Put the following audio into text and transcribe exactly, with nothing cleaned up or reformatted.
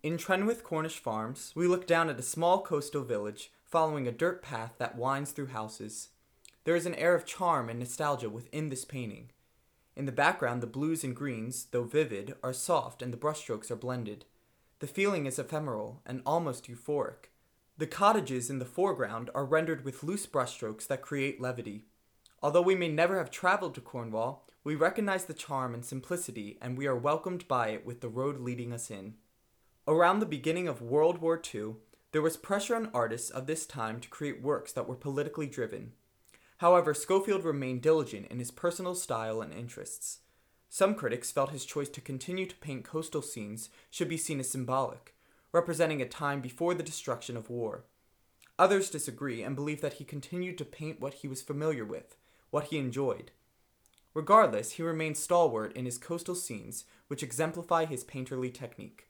In Trenwith Cornish Farms, we look down at a small coastal village following a dirt path that winds through houses. There is an air of charm and nostalgia within this painting. In the background, the blues and greens, though vivid, are soft and the brushstrokes are blended. The feeling is ephemeral and almost euphoric. The cottages in the foreground are rendered with loose brushstrokes that create levity. Although we may never have traveled to Cornwall, we recognize the charm and simplicity, and we are welcomed by it with the road leading us in. Around the beginning of World War Two, there was pressure on artists of this time to create works that were politically driven. However, Schofield remained diligent in his personal style and interests. Some critics felt his choice to continue to paint coastal scenes should be seen as symbolic, representing a time before the destruction of war. Others disagree and believe that he continued to paint what he was familiar with, what he enjoyed. Regardless, he remained stalwart in his coastal scenes, which exemplify his painterly technique.